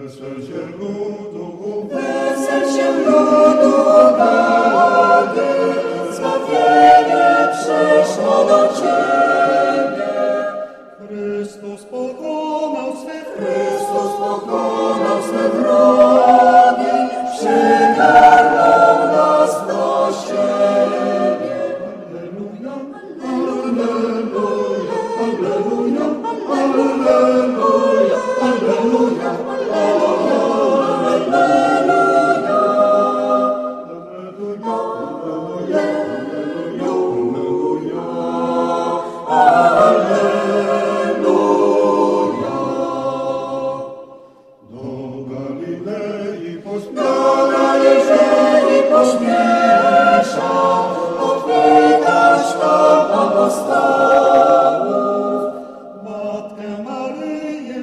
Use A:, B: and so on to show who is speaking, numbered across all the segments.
A: Wesel się ludu, Body, zbawienie przyszło do Ciebie. Chrystus pokonał swe wrogi, przygarnął nas do siebie. Alleluja, alleluja, alleluja, alleluja, alleluja, pośpiesza odwiedzać tam apostołów. Matkę Maryję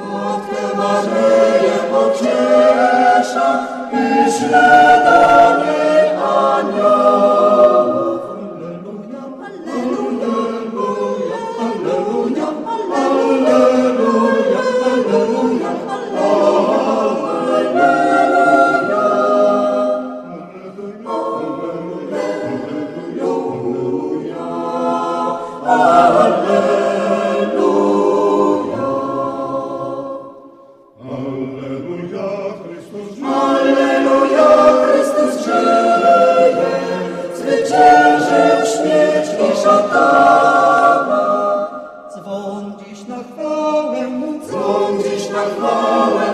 A: pociesza i śle do niej aniołów. Alleluja, alleluja, alleluja, alleluja, alleluja, Chrystus żyje, zwyciężył śmierć i szatana. Dzwoń dziś na chwałę Mu, dzwoń dziś na chwałę